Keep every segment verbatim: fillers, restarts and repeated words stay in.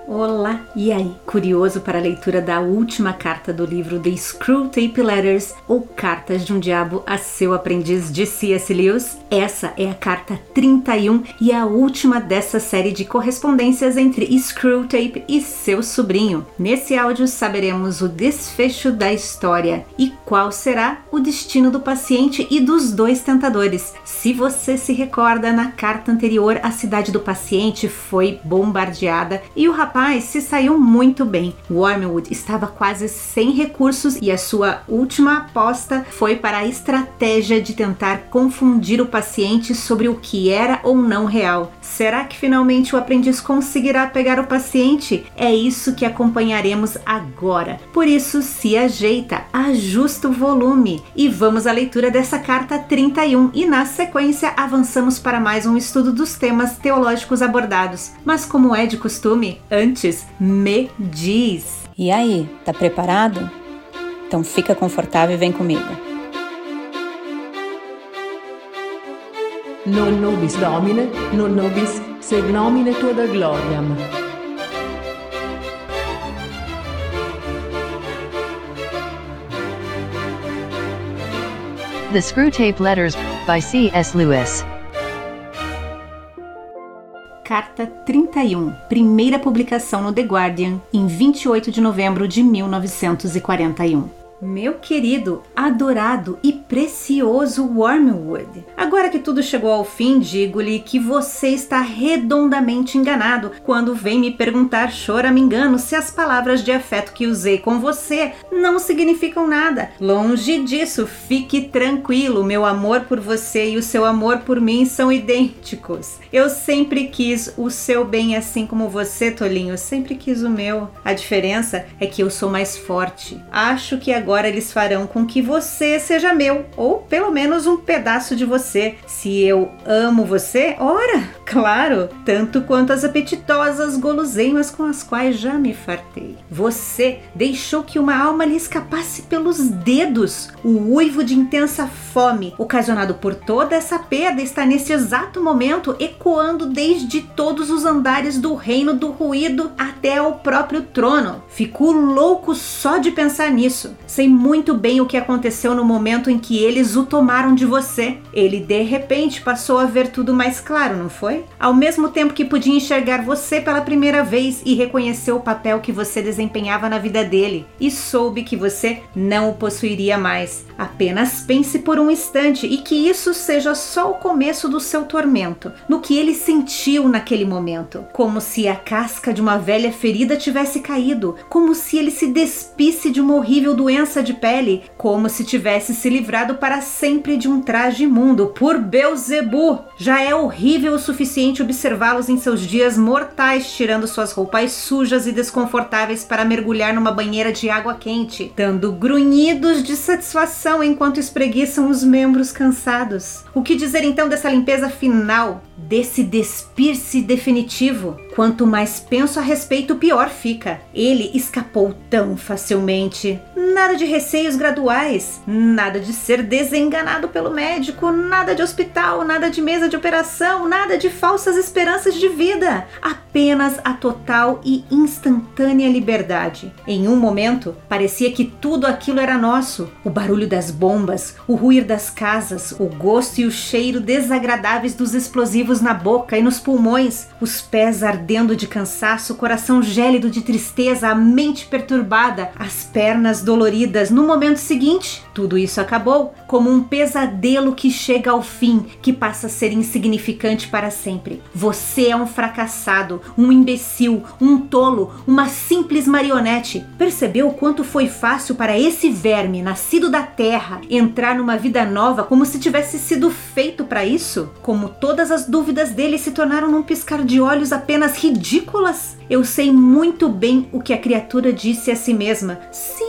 Olá! E aí, curioso para a leitura da última carta do livro The Screwtape Letters, ou Cartas de um Diabo a Seu Aprendiz, de C S Lewis? Essa é a carta trinta e um e a última dessa série de correspondências entre Screwtape e seu sobrinho. Nesse áudio saberemos o desfecho da história e qual será o destino do paciente e dos dois tentadores. Se você se recorda, na carta anterior a cidade do paciente foi bombardeada e o rapaz se saiu muito bem. Wormwood estava quase sem recursos e a sua última aposta foi para a estratégia de tentar confundir o paciente sobre o que era ou não real. Será que finalmente o aprendiz conseguirá pegar o paciente? É isso que acompanharemos agora. Por isso, se ajeita, ajusta o volume e vamos à leitura dessa carta trinta e um e na sequência avançamos para mais um estudo dos temas teológicos abordados. Mas como é de costume, antes, me diz. E aí, tá preparado? Então fica confortável e vem comigo. Non nobis Domine, non nobis sed nomine tua da gloriam. The Screwtape Letters, by C S Lewis. Carta trinta e um, primeira publicação no The Guardian, em vinte e oito de novembro de mil novecentos e quarenta e um. Meu querido, adorado e precioso Wormwood, agora que tudo chegou ao fim, digo-lhe que você está redondamente enganado quando vem me perguntar choramingando se as palavras de afeto que usei com você não significam nada. Longe disso, fique tranquilo, meu amor por você e o seu amor por mim são idênticos. Eu sempre quis o seu bem assim como você, tolinho, eu sempre quis o meu. A diferença é que eu sou mais forte. Acho que agora Agora eles farão com que você seja meu, ou pelo menos um pedaço de você. Se eu amo você, ora, claro, tanto quanto as apetitosas guloseimas com as quais já me fartei. Você deixou que uma alma lhe escapasse pelos dedos. O uivo de intensa fome, ocasionado por toda essa perda, está nesse exato momento ecoando desde todos os andares do reino do ruído até ao próprio trono. Fico louco só de pensar nisso. Sei muito bem o que aconteceu no momento em que eles o tomaram de você. Ele de repente passou a ver tudo mais claro, não foi? Ao mesmo tempo que podia enxergar você pela primeira vez e reconheceu o papel que você desempenhava na vida dele, e soube que você não o possuiria mais. Apenas pense por um instante e que isso seja só o começo do seu tormento, no que ele sentiu naquele momento, como se a casca de uma velha ferida tivesse caído, como se ele se despisse de uma horrível doença de pele, como se tivesse se livrado para sempre de um traje imundo. Por Beelzebu! Já é horrível o suficiente observá-los em seus dias mortais, tirando suas roupas sujas e desconfortáveis para mergulhar numa banheira de água quente, dando grunhidos de satisfação enquanto espreguiçam os membros cansados. O que dizer então dessa limpeza final, desse despir-se definitivo? Quanto mais penso a respeito, pior fica. Ele escapou tão facilmente. Nada de receios graduais, nada de ser desenganado pelo médico, nada de hospital, nada de mesa de operação, nada de falsas esperanças de vida. Apenas a total e instantânea liberdade. Em um momento, parecia que tudo aquilo era nosso. O barulho das bombas, o ruir das casas, o gosto e o cheiro desagradáveis dos explosivos na boca e nos pulmões, os pés ardendo de cansaço, o coração gélido de tristeza, a mente perturbada, as pernas doloridas. No momento seguinte, tudo isso acabou, como um pesadelo que chega ao fim, que passa a ser insignificante para sempre. Você é um fracassado, um imbecil, um tolo, uma simples marionete. Percebeu o quanto foi fácil para esse verme, nascido da terra, entrar numa vida nova como se tivesse sido feito para isso? Como todas as dúvidas dele se tornaram num piscar de olhos apenas ridículas? Eu sei muito bem o que a criatura disse a si mesma. Sim,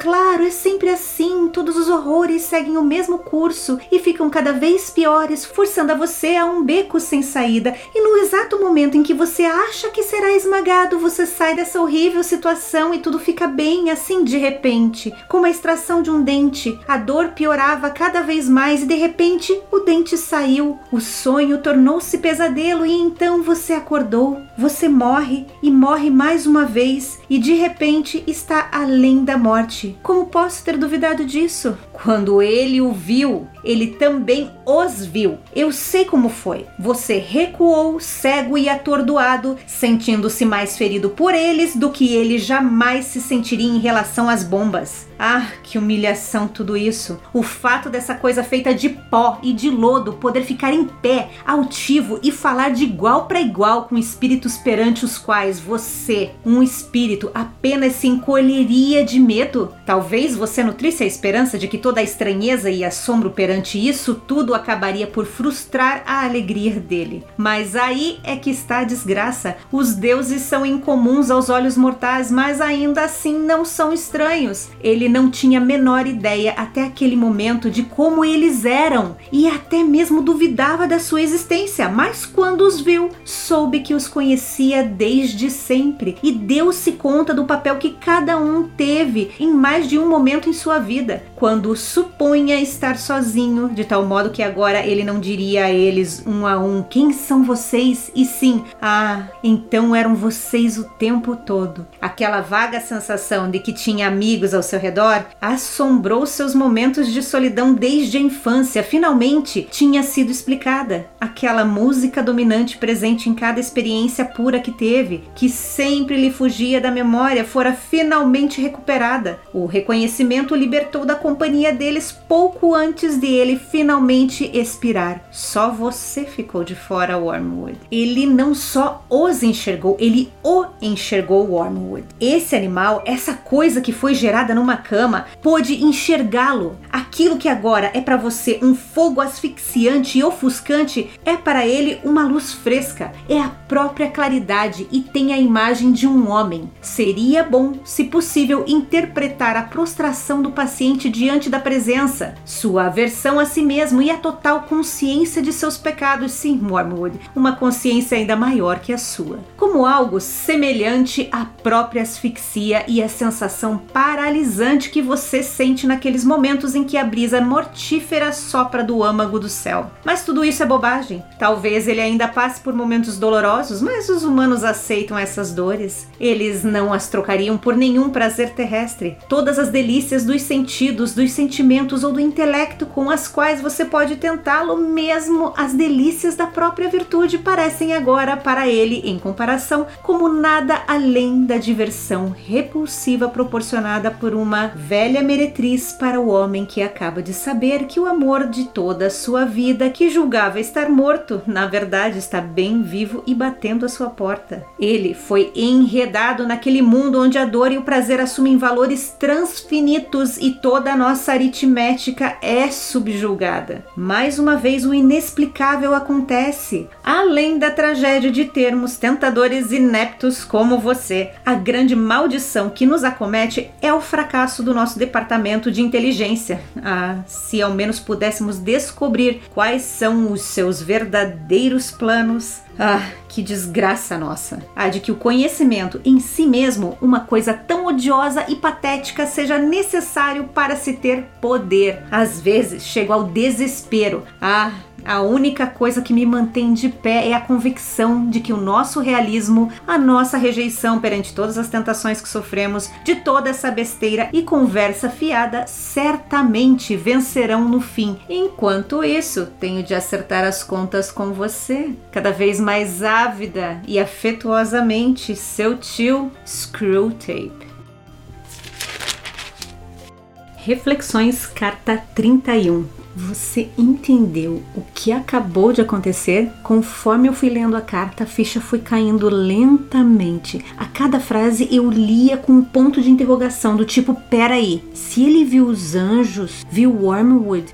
claro, é sempre assim, todos os horrores seguem o mesmo curso e ficam cada vez piores, forçando a você a um beco sem saída, e no exato momento em que você acha que será esmagado, você sai dessa horrível situação e tudo fica bem, assim de repente, como a extração de um dente. A dor piorava cada vez mais e de repente o dente saiu, o sonho tornou-se pesadelo e então você acordou, você morre e morre mais uma vez e de repente está além da morte. Como posso ter duvidado disso? Quando ele o viu, ele também os viu. Eu sei como foi. Você recuou, cego e atordoado, sentindo-se mais ferido por eles do que ele jamais se sentiria em relação às bombas. Ah, que humilhação tudo isso. O fato dessa coisa feita de pó e de lodo poder ficar em pé, altivo e falar de igual para igual com espíritos perante os quais você, um espírito, apenas se encolheria de medo. Talvez você nutrisse a esperança de que toda a estranheza e assombro perante isso tudo acabaria por frustrar a alegria dele. Mas aí é que está a desgraça. Os deuses são incomuns aos olhos mortais, mas ainda assim não são estranhos. Ele não tinha a menor ideia até aquele momento de como eles eram e até mesmo duvidava da sua existência, mas quando os viu, soube que os conhecia desde sempre e deu-se conta do papel que cada um teve em mais de um momento em sua vida, quando supunha estar sozinho, de tal modo que agora ele não diria a eles um a um: quem são vocês? E sim, ah, então eram vocês o tempo todo. Aquela vaga sensação de que tinha amigos ao seu redor assombrou seus momentos de solidão desde a infância. Finalmente tinha sido explicada. Aquela música dominante presente em cada experiência pura que teve, que sempre lhe fugia da memória, fora finalmente recuperada. O reconhecimento o libertou da companhia deles pouco antes de ele finalmente expirar. Só você ficou de fora, Wormwood. Ele não só os enxergou, ele o enxergou, Wormwood. Esse animal, essa coisa que foi gerada numa cama, pôde enxergá-lo. Aquilo que agora é para você um fogo asfixiante e ofuscante é para ele uma luz fresca, é a própria claridade e tem a imagem de um homem. Seria bom, se possível, interpretar a prostração do paciente diante da presença, sua aversão a si mesmo e a total consciência de seus pecados, sim, Wormwood, uma consciência ainda maior que a sua, como algo semelhante à própria asfixia e a sensação paralisante que você sente naqueles momentos em que a brisa mortífera sopra do âmago do céu. Mas tudo isso é bobagem. Talvez ele ainda passe por momentos dolorosos, mas os humanos aceitam essas dores. Eles não as trocariam por nenhum prazer terrestre. Todas as delícias dos sentidos, dos sentimentos ou do intelecto com as quais você pode tentá-lo, mesmo as delícias da própria virtude, parecem agora para ele, em comparação, como nada além da diversão repulsiva proporcionada por uma velha meretriz para o homem que acaba de saber que o amor de toda a sua vida, que julgava estar morto, na verdade está bem vivo e batendo à sua porta. Ele foi enredado naquele mundo onde a dor e o prazer assumem valores transfinitos e toda a nossa aritmética é subjulgada. Mais uma vez o inexplicável acontece. Além da tragédia de termos tentadores ineptos como você, a grande maldição que nos acomete é o fracasso do nosso departamento de inteligência. Ah, se ao menos pudéssemos descobrir quais são os seus verdadeiros planos. Ah, que desgraça nossa! A de que o conhecimento em si mesmo, uma coisa tão odiosa e patética, seja necessário para se ter poder. Às vezes chego ao desespero. Ah, a única coisa que me mantém de pé é a convicção de que o nosso realismo, a nossa rejeição perante todas as tentações que sofremos, de toda essa besteira e conversa fiada, certamente vencerão no fim. Enquanto isso, tenho de acertar as contas com você, cada vez mais ávida e afetuosamente, seu tio Screwtape. Reflexões, carta trinta e um. Você entendeu o que acabou de acontecer? Conforme eu fui lendo a carta, a ficha foi caindo lentamente. A cada frase eu lia com um ponto de interrogação do tipo: peraí, se ele viu os anjos, viu Wormwood...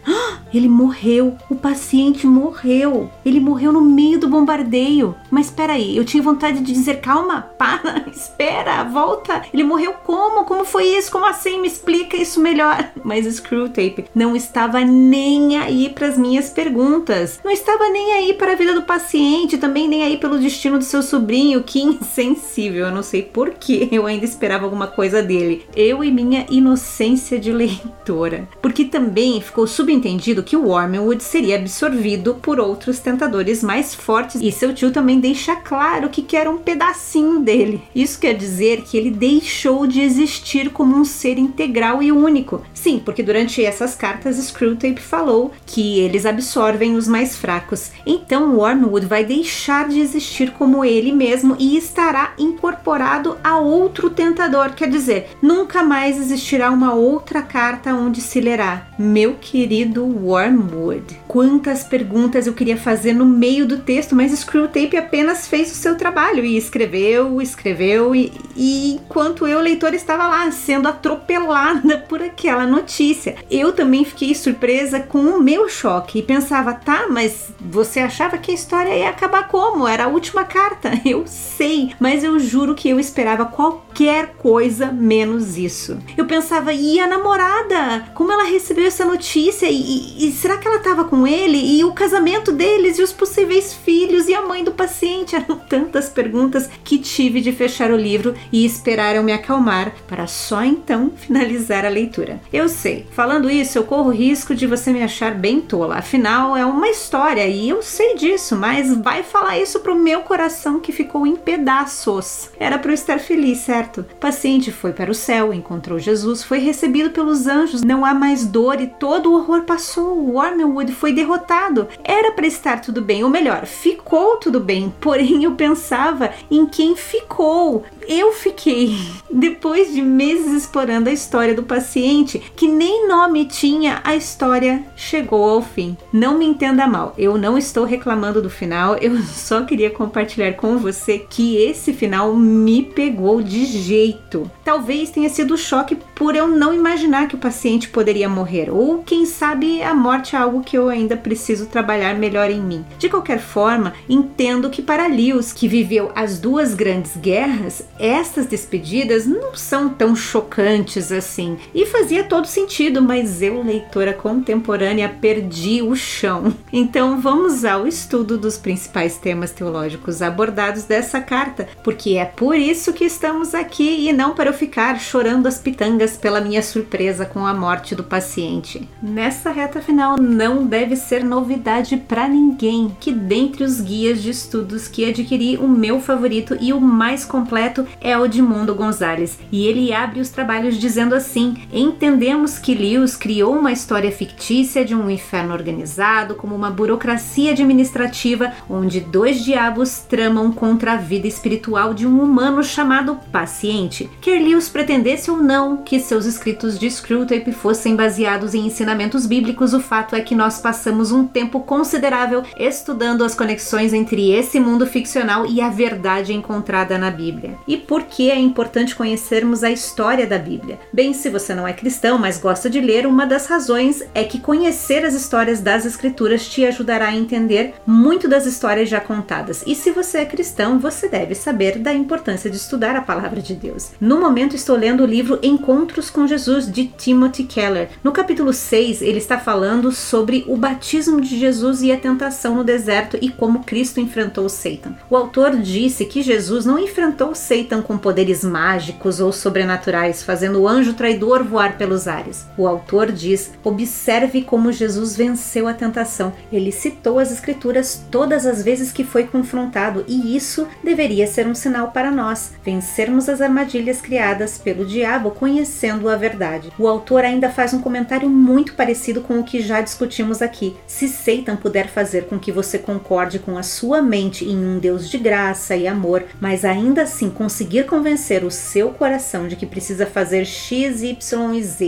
Ele morreu. O paciente morreu. Ele morreu no meio do bombardeio. Mas espera aí, eu tinha vontade de dizer, calma, para, espera, volta. Ele morreu como? Como foi isso? Como assim? Me explica isso melhor. Mas Screwtape não estava nem aí para as minhas perguntas. Não estava nem aí para a vida do paciente, também nem aí pelo destino do seu sobrinho. Que insensível. Eu não sei por que eu ainda esperava alguma coisa dele. Eu e minha inocência de leitora. Porque também ficou subentendido que o Wormwood seria absorvido por outros tentadores mais fortes e seu tio também deixa claro que quer um pedacinho dele. Isso quer dizer que ele deixou de existir como um ser integral e único. Sim, porque durante essas cartas Screwtape falou que eles absorvem os mais fracos. Então Wormwood vai deixar de existir como ele mesmo e estará incorporado a outro tentador. Quer dizer, nunca mais existirá uma outra carta onde se lerá: meu querido Wormwood. Quantas perguntas eu queria fazer no meio do texto, mas Screwtape apenas fez o seu trabalho e escreveu, escreveu e, e enquanto eu, leitora, estava lá sendo atropelada por aquela notícia. Eu também fiquei surpresa com o meu choque e pensava, tá, mas você achava que a história ia acabar como? Era a última carta. Eu sei, mas eu juro que eu esperava qualquer coisa menos isso. Eu pensava, e a namorada? Como ela recebeu essa notícia? E, e, e será que ela estava com ele? E o casamento deles? E os possíveis filhos? E a mãe do paciente? Eram tantas perguntas que tive de fechar o livro e esperar eu me acalmar para só então finalizar a leitura. Eu sei, falando isso eu corro o risco de você me achar bem tola. Afinal, é uma história e eu sei disso, mas vai falar isso pro meu coração que ficou em pedaços. Era para eu estar feliz, certo? O paciente foi para o céu, encontrou Jesus, foi recebido pelos anjos, não há mais dor e todo o horror passou. O Wormwood foi derrotado. Era para estar tudo bem, ou melhor, ficou tudo bem, porém eu pensava em quem ficou. Eu fiquei. Depois de meses explorando a história do paciente, que nem nome tinha, a história chegou ao fim. Não me entenda mal, eu não estou reclamando do final, eu só queria compartilhar com você que esse final me pegou de jeito. Talvez tenha sido o choque por eu não imaginar que o paciente poderia morrer, ou quem sabe a morte é algo que eu ainda preciso trabalhar melhor em mim. De qualquer forma, entendo que para Lewis, que viveu as duas grandes guerras, essas despedidas não são tão chocantes assim. E fazia todo sentido, mas eu, leitora contemporânea, perdi o chão. Então vamos ao estudo dos principais temas teológicos abordados dessa carta, porque é por isso que estamos aqui e não para eu ficar chorando as pitangas pela minha surpresa com a morte do paciente. Nessa reta final não deve ser novidade para ninguém que dentre os guias de estudos que adquiri, o meu favorito e o mais completo é o de Mundo Gonzalez, e ele abre os trabalhos dizendo assim: entendemos que Lewis criou uma história fictícia de um inferno organizado como uma burocracia administrativa onde dois diabos tramam contra a vida espiritual de um humano chamado paciente. Quer Lewis pretendesse ou não que seus escritos de Screwtape fossem baseados em ensinamentos bíblicos, o fato é que nós passamos um tempo considerável estudando as conexões entre esse mundo ficcional e a verdade encontrada na Bíblia. E por que é importante conhecermos a história da Bíblia? Bem, se você não é cristão, mas gosta de ler, uma das razões é que conhecer as histórias das Escrituras te ajudará a entender muito das histórias já contadas. E se você é cristão, você deve saber da importância de estudar a Palavra de Deus. No momento estou lendo o livro Encontros com Jesus, de Timothy Keller. No capítulo seis, ele está falando sobre o batismo de Jesus e a tentação no deserto e como Cristo enfrentou Satan. O autor disse que Jesus não enfrentou Satan com poderes mágicos ou sobrenaturais, fazendo o anjo traidor voar pelos ares. O autor diz: observe como Jesus venceu a tentação. Ele citou as Escrituras todas as vezes que foi confrontado, e isso deveria ser um sinal para nós, vencermos as armadilhas criadas pelo diabo conhecendo a verdade. O autor ainda faz um comentário muito parecido com o que já discutimos aqui. Se Satan puder fazer com que você concorde com a sua mente em um Deus de graça e amor, mas ainda assim conseguir convencer o seu coração de que precisa fazer X, Y e Z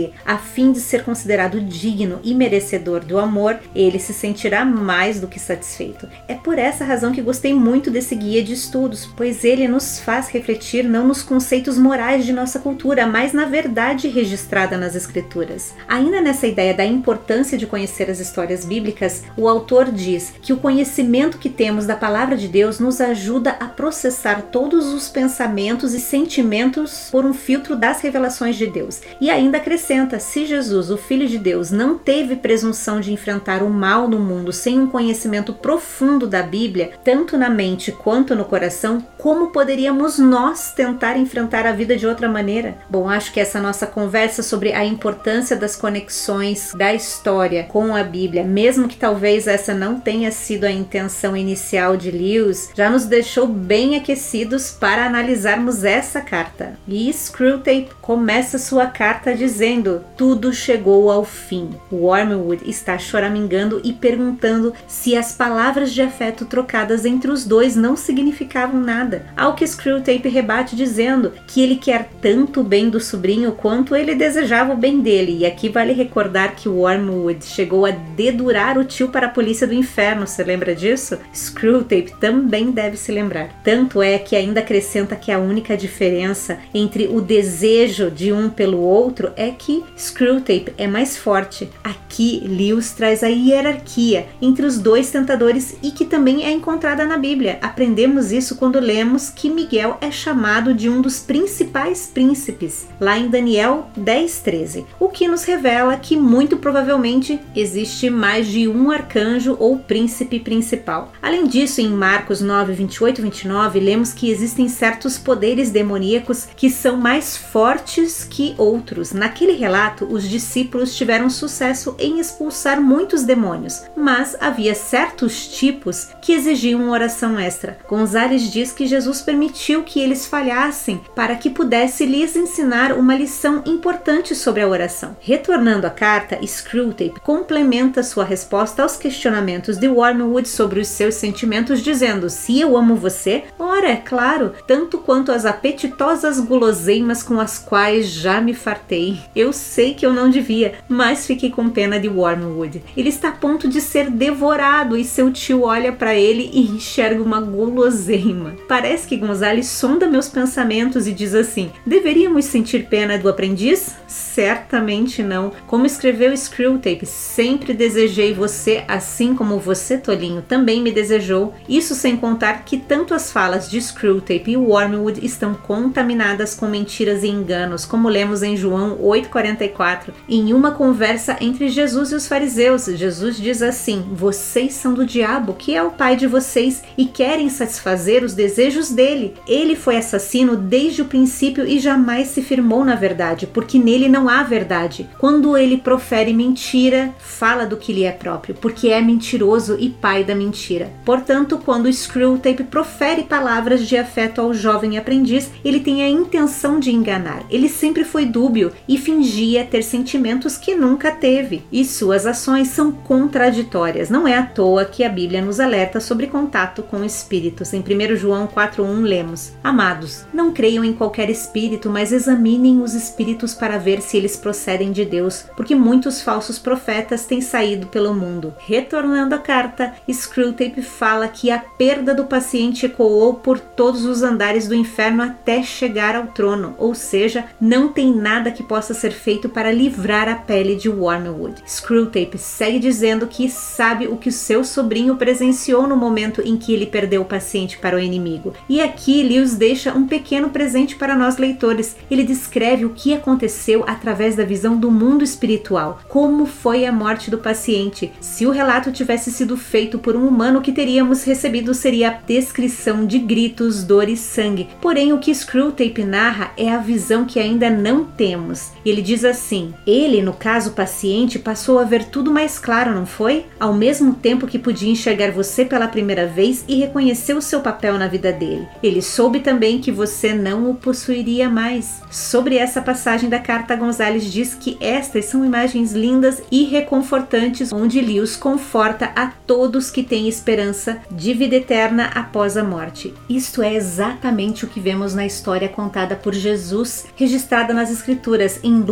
dele, a fim de ser considerado digno e merecedor do amor, ele se sentirá mais do que satisfeito. É por essa razão que gostei muito desse guia de estudos, pois ele nos faz refletir não nos conceitos morais de nossa cultura, mas na verdade registrada nas Escrituras. Ainda nessa ideia da importância de conhecer as histórias bíblicas, o autor diz que o conhecimento que temos da palavra de Deus nos ajuda a processar todos os pensamentos e sentimentos por um filtro das revelações de Deus. E ainda acrescenta, se Jesus, o Filho de Deus, não teve presunção de enfrentar o mal no mundo sem um conhecimento profundo da Bíblia, tanto na mente quanto no coração, como poderíamos nós tentar enfrentar a vida de outra maneira? Bom, acho que essa nossa conversa sobre a importância das conexões da história com a Bíblia, mesmo que talvez essa não tenha sido a intenção inicial de Lewis, já nos deixou bem aquecidos para analisarmos essa carta. E Screwtape começa sua carta dizendo: tudo chegou ao fim. Wormwood está choramingando e perguntando se as palavras de afeto trocadas entre os dois não significavam nada, ao que Screwtape rebate dizendo que ele quer tanto o bem do sobrinho quanto ele desejava o bem dele. E aqui vale recordar que Wormwood chegou a dedurar o tio para a polícia do inferno, você lembra disso? Screwtape também deve se lembrar. Tanto é que ainda acrescenta que a única diferença entre o desejo de um pelo outro é que Screwtape é mais forte. Aqui Lewis traz a hierarquia entre os dois tentadores e que também é encontrada na Bíblia. Aprendemos isso quando lemos que Miguel é chamado de um dos principais príncipes, lá em Daniel dez, treze, o que nos revela que muito provavelmente existe mais de um arcanjo ou príncipe principal. Além disso, em Marcos nove, vinte e oito e vinte e nove, lemos que existem certos poderes demoníacos que são mais fortes que outros. Naquele relato, os discípulos tiveram sucesso em expulsar muitos demônios, mas havia certos tipos que exigiam uma oração extra. Gonzalez diz que Jesus permitiu que eles falhassem para que pudesse lhes ensinar uma lição importante sobre a oração. Retornando à carta, Screwtape complementa sua resposta aos questionamentos de Wormwood sobre os seus sentimentos, dizendo: se eu amo você, ora, é claro, tanto quanto as apetitosas guloseimas com as quais já me fartei. Eu sei que eu não devia, mas fiquei com pena de Wormwood. Ele está a ponto de ser devorado e seu tio olha para ele e enxerga uma guloseima. Parece que Gonzalez sonda meus pensamentos e diz assim: deveríamos sentir pena do aprendiz? Certamente não. Como escreveu Screwtape, sempre desejei você assim como você, tolinho, também me desejou. Isso sem contar que tanto as falas de Screwtape e Wormwood estão contaminadas com mentiras e enganos, como lemos em João oito, quarenta e quatro. Em uma conversa entre Jesus e os fariseus, Jesus diz assim: vocês são do diabo, que é o pai de vocês, e querem satisfazer os desejos dele. Ele foi assassino desde o princípio e jamais se firmou na verdade, porque nele não há verdade. Quando ele profere mentira, fala do que lhe é próprio, porque é mentiroso e pai da mentira. Portanto, quando Screwtape profere palavras de afeto ao jovem aprendiz, ele tem a intenção de enganar. Ele sempre foi dúbio e fingia ter sentimentos que nunca teve. E suas ações são contraditórias. Não é à toa que a Bíblia nos alerta sobre contato com espíritos. Em primeiro João quatro, um lemos: amados, não creiam em qualquer espírito, mas examinem os espíritos para ver se eles procedem de Deus, porque muitos falsos profetas têm saído pelo mundo. Retornando à carta, Screwtape fala que a perda do paciente ecoou por todos os andares do inferno até chegar ao trono, ou seja, não tem nada que possa ser feito para livrar a pele de Wormwood. Screwtape segue dizendo que sabe o que o seu sobrinho presenciou no momento em que ele perdeu o paciente para o inimigo. E aqui Lewis deixa um pequeno presente para nós leitores. Ele descreve o que aconteceu através da visão do mundo espiritual, como foi a morte do paciente. Se o relato tivesse sido feito por um humano, o que teríamos recebido seria a descrição de gritos, dor e sangue. Porém, o que Screwtape narra é a visão que ainda não temos. Ele diz assim: ele, no caso o paciente, passou a ver tudo mais claro, não foi? Ao mesmo tempo que podia enxergar você pela primeira vez e reconheceu o seu papel na vida dele. Ele soube também que você não o possuiria mais. Sobre essa passagem da carta, Gonzalez diz que estas são imagens lindas e reconfortantes, onde Lewis conforta a todos que têm esperança de vida eterna após a morte. Isto é exatamente o que vemos na história contada por Jesus, registrada nas Escrituras em Lucas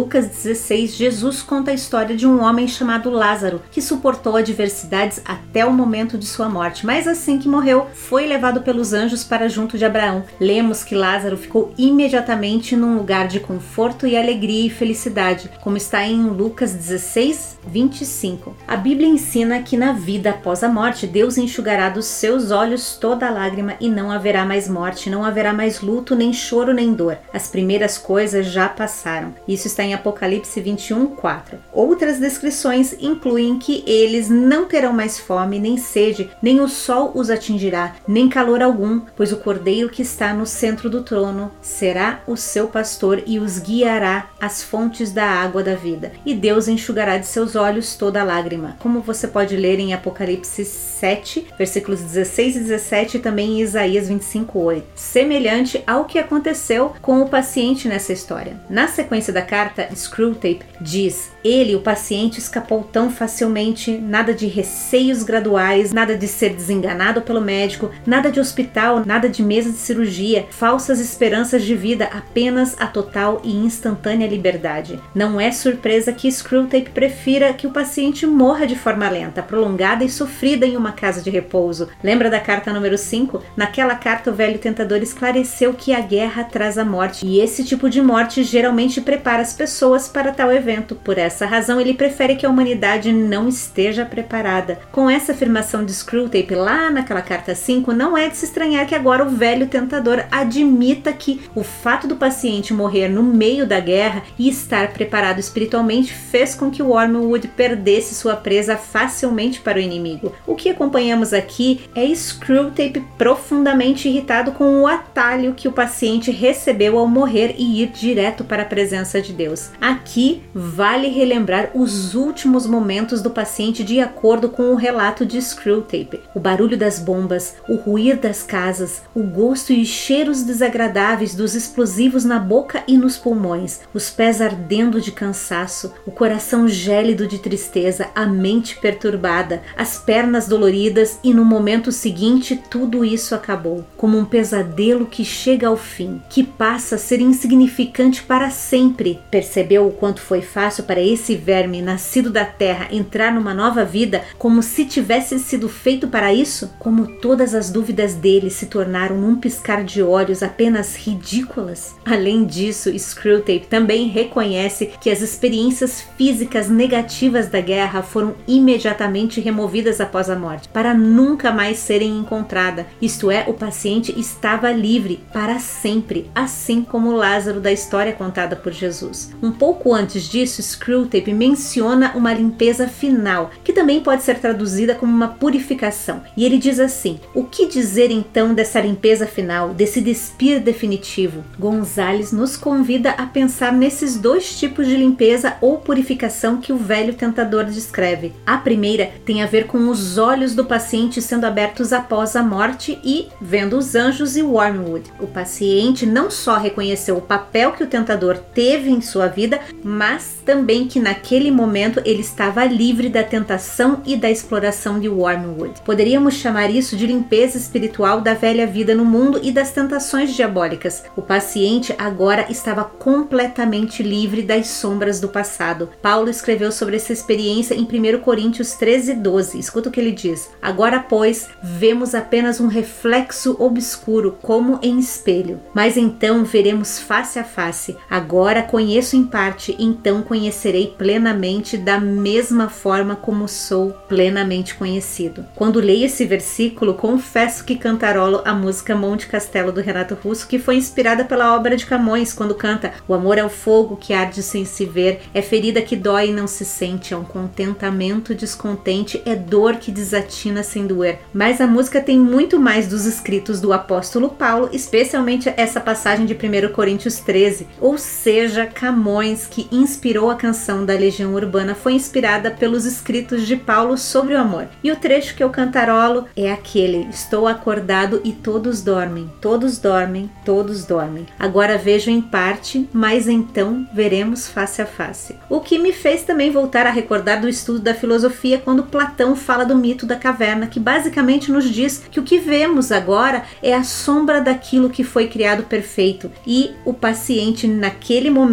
Lucas dezesseis, Jesus conta a história de um homem chamado Lázaro, que suportou adversidades até o momento de sua morte, mas assim que morreu, foi levado pelos anjos para junto de Abraão. Lemos que Lázaro ficou imediatamente num lugar de conforto e alegria e felicidade, como está em Lucas dezesseis, vinte e cinco. A Bíblia ensina que na vida após a morte, Deus enxugará dos seus olhos toda lágrima e não haverá mais morte, não haverá mais luto, nem choro, nem dor. As primeiras coisas já passaram. Isso está em Apocalipse vinte e um, quatro. Outras descrições incluem que eles não terão mais fome, nem sede, nem o sol os atingirá, nem calor algum, pois o Cordeiro que está no centro do trono será o seu pastor e os guiará às fontes da água da vida. E Deus enxugará de seus olhos toda lágrima, como você pode ler em Apocalipse sete, versículos dezesseis e dezessete, e também em Isaías vinte e cinco, oito. Semelhante ao que aconteceu com o paciente nessa história. Na sequência da carta, Screwtape diz: ele, o paciente, escapou tão facilmente, nada de receios graduais, nada de ser desenganado pelo médico, nada de hospital, nada de mesa de cirurgia, falsas esperanças de vida, apenas a total e instantânea liberdade. Não é surpresa que Screwtape prefira que o paciente morra de forma lenta, prolongada e sofrida em uma casa de repouso. Lembra da carta número cinco? Naquela carta, o velho tentador esclareceu que a guerra traz a morte, e esse tipo de morte geralmente prepara as pessoas para tal evento. Por essa razão, ele prefere que a humanidade não esteja preparada. Com essa afirmação de Screwtape lá naquela carta cinco, não é de se estranhar que agora o velho tentador admita que o fato do paciente morrer no meio da guerra e estar preparado espiritualmente fez com que Wormwood perdesse sua presa facilmente para o inimigo. O que acompanhamos aqui é Screwtape profundamente irritado com o atalho que o paciente recebeu ao morrer e ir direto para a presença de Deus. Aqui vale relembrar os últimos momentos do paciente de acordo com o relato de Screwtape. O barulho das bombas, o ruir das casas, o gosto e cheiros desagradáveis dos explosivos na boca e nos pulmões, os pés ardendo de cansaço, o coração gélido de tristeza, a mente perturbada, as pernas doloridas e no momento seguinte tudo isso acabou, como um pesadelo que chega ao fim, que passa a ser insignificante para sempre. Percebeu o quanto foi fácil para esse verme nascido da terra entrar numa nova vida, como se tivesse sido feito para isso? Como todas as dúvidas dele se tornaram num piscar de olhos apenas ridículas? Além disso, Screwtape também reconhece que as experiências físicas negativas da guerra foram imediatamente removidas após a morte, para nunca mais serem encontradas. Isto é, o paciente estava livre para sempre, assim como Lázaro da história contada por Jesus. Um pouco antes disso, Screwtape menciona uma limpeza final, que também pode ser traduzida como uma purificação. E ele diz assim: o que dizer então dessa limpeza final, desse despir definitivo? Gonzalez nos convida a pensar nesses dois tipos de limpeza ou purificação que o velho tentador descreve. A primeira tem a ver com os olhos do paciente sendo abertos após a morte e vendo os anjos e Wormwood. O paciente não só reconheceu o papel que o tentador teve em sua vida, mas também que naquele momento ele estava livre da tentação e da exploração de Wormwood. Poderíamos chamar isso de limpeza espiritual da velha vida no mundo e das tentações diabólicas. O paciente agora estava completamente livre das sombras do passado. Paulo escreveu sobre essa experiência em primeiro Coríntios treze, doze. Escuta o que ele diz: agora, pois, vemos apenas um reflexo obscuro, como em espelho. Mas então veremos face a face. Agora conheço em parte, então conhecerei plenamente, da mesma forma como sou plenamente conhecido. Quando leio esse versículo, confesso que cantarolo a música Monte Castelo do Renato Russo, que foi inspirada pela obra de Camões, quando canta: o amor é o fogo que arde sem se ver, é ferida que dói e não se sente, é um contentamento descontente, é dor que desatina sem doer. Mas a música tem muito mais dos escritos do apóstolo Paulo, especialmente essa passagem de primeiro Coríntios treze, ou seja, Camões, que inspirou a canção da Legião Urbana, foi inspirada pelos escritos de Paulo sobre o amor. E o trecho que eu cantarolo é aquele: estou acordado e todos dormem, todos dormem, todos dormem. Agora vejo em parte, mas então veremos face a face. O que me fez também voltar a recordar do estudo da filosofia quando Platão fala do mito da caverna, que basicamente nos diz que o que vemos agora é a sombra daquilo que foi criado perfeito, e o paciente naquele momento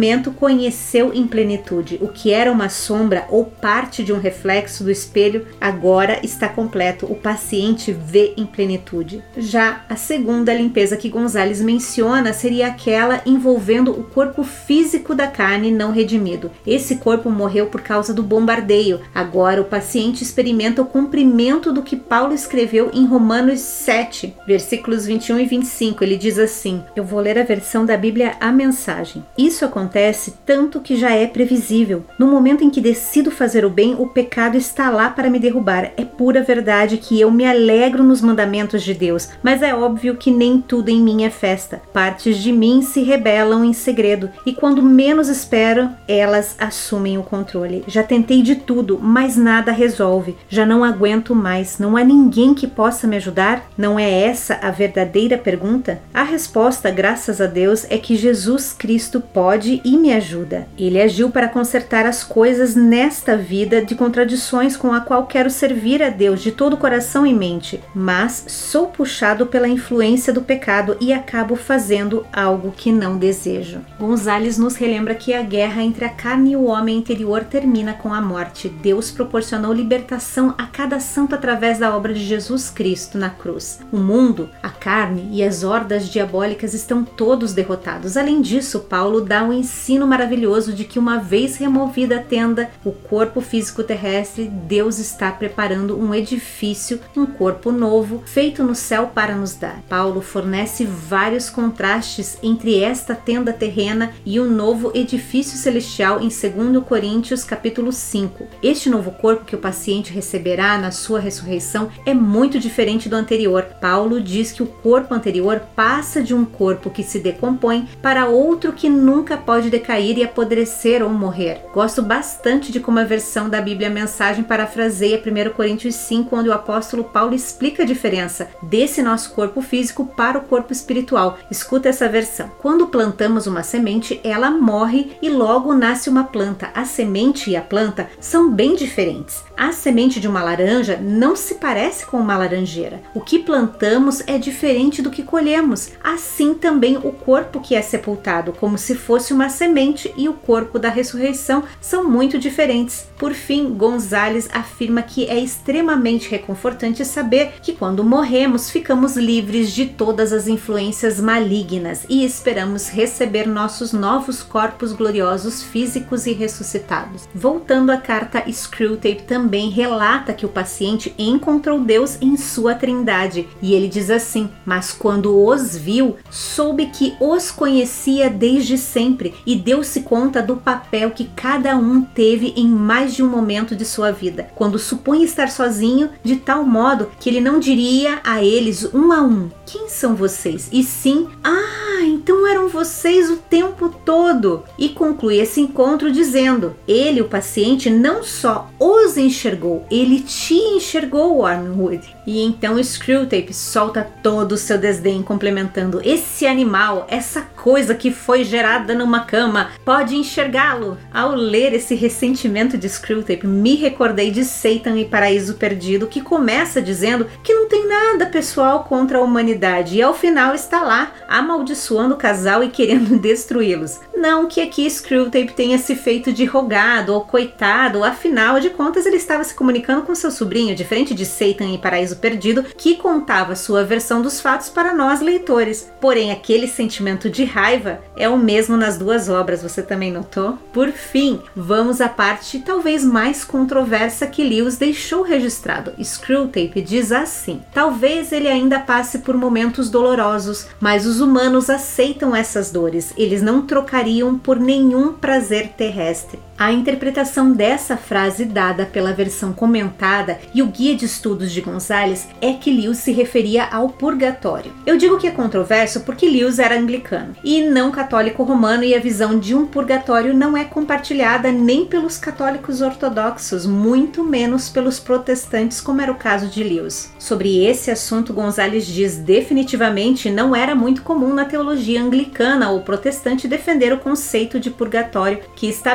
conheceu em plenitude. O que era uma sombra ou parte de um reflexo do espelho, agora está completo. O paciente vê em plenitude. Já a segunda limpeza que Gonzalez menciona seria aquela envolvendo o corpo físico da carne não redimido. Esse corpo morreu por causa do bombardeio. Agora o paciente experimenta o cumprimento do que Paulo escreveu em Romanos sete, versículos vinte e um e vinte e cinco. Ele diz assim, eu vou ler a versão da Bíblia A Mensagem. Isso acontece tanto que já é previsível. No momento em que decido fazer o bem, o pecado está lá para me derrubar. É pura verdade que eu me alegro nos mandamentos de Deus, mas é óbvio que nem tudo em mim é festa. Partes de mim se rebelam em segredo e quando menos espero, elas assumem o controle. Já tentei de tudo, mas nada resolve. Já não aguento mais. Não há ninguém que possa me ajudar? Não é essa a verdadeira pergunta? A resposta, graças a Deus, é que Jesus Cristo pode e me ajuda. Ele agiu para consertar as coisas nesta vida de contradições com a qual quero servir a Deus de todo o coração e mente, mas sou puxado pela influência do pecado e acabo fazendo algo que não desejo. Gonzalez nos relembra que a guerra entre a carne e o homem interior termina com a morte. Deus proporcionou libertação a cada santo através da obra de Jesus Cristo na cruz. O mundo, a carne e as hordas diabólicas estão todos derrotados. Além disso, Paulo dá um ensino maravilhoso de que uma vez removida a tenda, o corpo físico terrestre, Deus está preparando um edifício, um corpo novo, feito no céu para nos dar. Paulo fornece vários contrastes entre esta tenda terrena e o novo edifício celestial em dois Coríntios capítulo cinco. Este novo corpo que o paciente receberá na sua ressurreição é muito diferente do anterior. Paulo diz que o corpo anterior passa de um corpo que se decompõe para outro que nunca pode decair e apodrecer ou morrer. Gosto bastante de como a versão da Bíblia Mensagem parafraseia primeiro Coríntios cinco, onde o apóstolo Paulo explica a diferença desse nosso corpo físico para o corpo espiritual. Escuta essa versão. Quando plantamos uma semente, ela morre e logo nasce uma planta. A semente e a planta são bem diferentes. A semente de uma laranja não se parece com uma laranjeira. O que plantamos é diferente do que colhemos. Assim também o corpo que é sepultado, como se fosse uma semente, e o corpo da ressurreição são muito diferentes. Por fim, Gonzalez afirma que é extremamente reconfortante saber que quando morremos, ficamos livres de todas as influências malignas e esperamos receber nossos novos corpos gloriosos físicos e ressuscitados. Voltando à carta, Screwtape também relata que o paciente encontrou Deus em sua trindade e ele diz assim, mas quando os viu, soube que os conhecia desde sempre e deu-se conta do papel que cada um teve em mais de um momento de sua vida, quando supõe estar sozinho, de tal modo que ele não diria a eles um a um, quem são vocês? E sim, ah, então eram vocês o tempo todo. E conclui esse encontro dizendo, ele, o paciente, não só os enxergou, ele te enxergou, Wormwood. E então Screwtape solta todo o seu desdém complementando, esse animal, essa coisa que foi gerada numa cama, pode enxergá-lo. Ao ler esse ressentimento de Screwtape, me recordei de Satan e Paraíso Perdido, que começa dizendo que não tem nada pessoal contra a humanidade e ao final está lá, amaldiçoando o casal e querendo destruí-los. Não que aqui Screwtape tenha se feito de rogado ou coitado, afinal de contas ele estava se comunicando com seu sobrinho, diferente de Satan e Paraíso Perdido, que contava sua versão dos fatos para nós leitores. Porém, aquele sentimento de raiva é o mesmo nas duas obras, você também notou? Por fim, vamos à parte talvez mais controversa que Lewis deixou registrado. Screwtape diz assim, talvez ele ainda passe por momentos dolorosos, mas os humanos aceitam essas dores, eles não trocariam por nenhum prazer terrestre. A interpretação dessa frase dada pela versão comentada e o guia de estudos de Gonzalez é que Lewis se referia ao purgatório. Eu digo que é controverso porque Lewis era anglicano e não católico romano e a visão de um purgatório não é compartilhada nem pelos católicos ortodoxos, muito menos pelos protestantes, como era o caso de Lewis. Sobre esse assunto, Gonzalez diz definitivamente não era muito comum na teologia anglicana ou protestante defender o conceito de purgatório, que está bem enraizado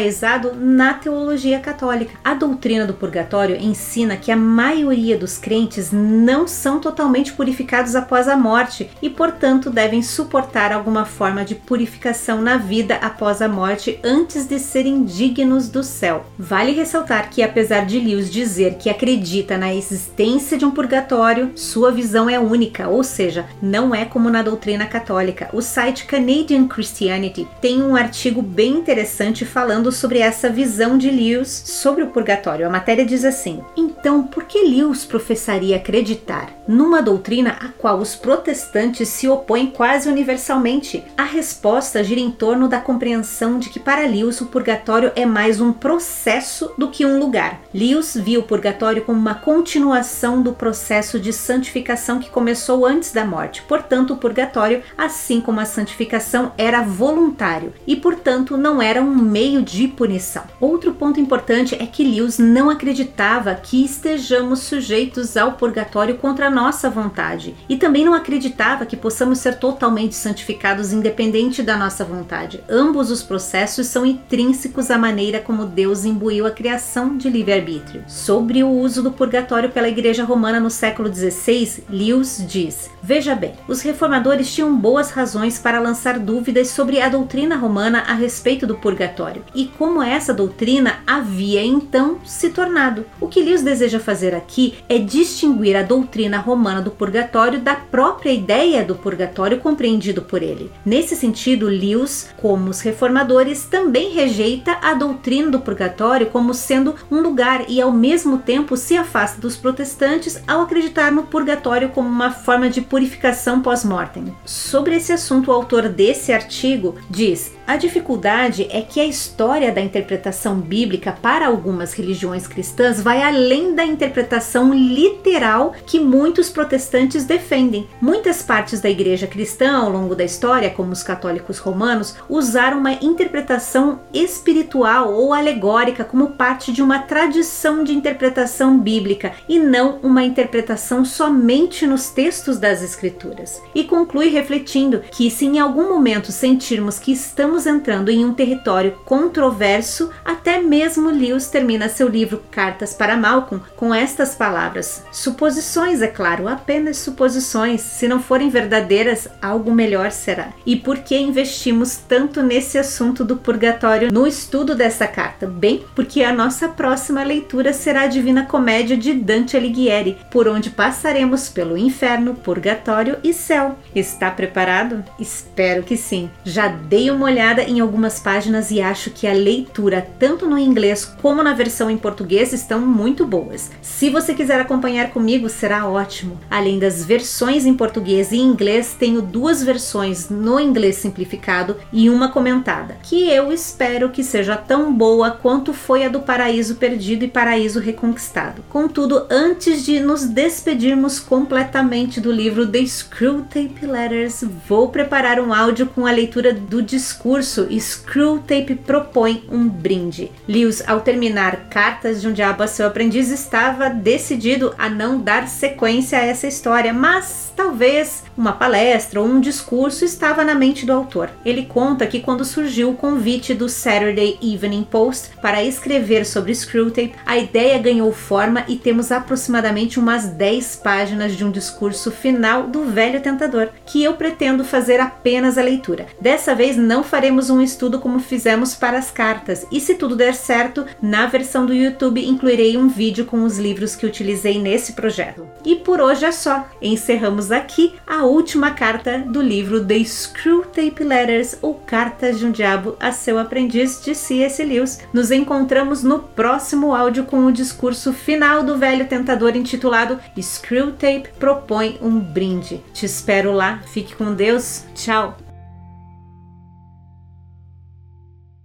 enraizado na teologia católica. A doutrina do purgatório ensina que a maioria dos crentes não são totalmente purificados após a morte e, portanto, devem suportar alguma forma de purificação na vida após a morte antes de serem dignos do céu. Vale ressaltar que, apesar de Lewis dizer que acredita na existência de um purgatório, sua visão é única, ou seja, não é como na doutrina católica. O site Canadian Christianity tem um artigo bem interessante falando sobre essa visão de Lewis sobre o purgatório. A matéria diz assim: então, por que Lewis professaria acreditar numa doutrina a qual os protestantes se opõem quase universalmente? A resposta gira em torno da compreensão de que para Lewis o purgatório é mais um processo do que um lugar. Lewis viu o purgatório como uma continuação do processo de santificação que começou antes da morte. Portanto, o purgatório, assim como a santificação, era voluntário e, portanto, não era um meio de punição. Outro ponto importante é que Lewis não acreditava que estejamos sujeitos ao purgatório contra a nossa vontade e também não acreditava que possamos ser totalmente santificados independente da nossa vontade. Ambos os processos são intrínsecos à maneira como Deus imbuiu a criação de livre-arbítrio. Sobre o uso do purgatório pela Igreja Romana no século dezesseis, Lewis diz: veja bem, os reformadores tinham boas razões para lançar dúvidas sobre a doutrina romana a respeito do purgatório e como essa doutrina havia então se tornado. O que Lewis deseja fazer aqui é distinguir a doutrina romana do purgatório da própria ideia do purgatório compreendido por ele. Nesse sentido, Lewis, como os reformadores, também rejeita a doutrina do purgatório como sendo um lugar e ao mesmo tempo se afasta dos protestantes ao acreditar no purgatório como uma forma de purificação pós-mortem. Sobre esse assunto, o autor desse artigo diz: a dificuldade é que a história da interpretação bíblica para algumas religiões cristãs vai além da interpretação literal que muitos protestantes defendem. Muitas partes da igreja cristã ao longo da história, como os católicos romanos, usaram uma interpretação espiritual ou alegórica como parte de uma tradição de interpretação bíblica e não uma interpretação somente nos textos das escrituras. E conclui refletindo que se em algum momento sentirmos que estamos entrando em um território controverso, até mesmo Lewis termina seu livro Cartas para Malcolm com estas palavras: suposições, é claro, apenas suposições, se não forem verdadeiras, algo melhor será. E por que investimos tanto nesse assunto do purgatório no estudo dessa carta? Bem, porque a nossa próxima leitura será a Divina Comédia de Dante Alighieri, por onde passaremos pelo inferno, purgatório e céu. Está preparado? Espero que sim. Já dei uma olhada em algumas páginas e acho que a leitura, tanto no inglês como na versão em português, estão muito boas. Se você quiser acompanhar comigo, será ótimo. Além das versões em português e inglês, tenho duas versões no inglês simplificado e uma comentada, que eu espero que seja tão boa quanto foi a do Paraíso Perdido e Paraíso Reconquistado. Contudo, antes de nos despedirmos completamente do livro The Screwtape Letters, vou preparar um áudio com a leitura do discurso Screwtape propõe um brinde. Lewis, ao terminar Cartas de um Diabo a Seu Aprendiz, estava decidido a não dar sequência a essa história, mas talvez uma palestra ou um discurso estava na mente do autor. Ele conta que quando surgiu o convite do Saturday Evening Post para escrever sobre Screwtape, a ideia ganhou forma e temos aproximadamente umas dez páginas de um discurso final do velho tentador, que eu pretendo fazer apenas a leitura. Dessa vez não faremos um estudo como fizemos para as cartas, e se tudo der certo, na versão do YouTube incluirei um vídeo com os livros que utilizei nesse projeto. E por hoje é só. Encerramos aqui a última carta do livro The Screwtape Letters, ou Cartas de um Diabo a Seu Aprendiz, de C S Lewis. Nos encontramos no próximo áudio com o discurso final do velho tentador intitulado Screwtape propõe um brinde. Te espero lá. Fique com Deus. Tchau!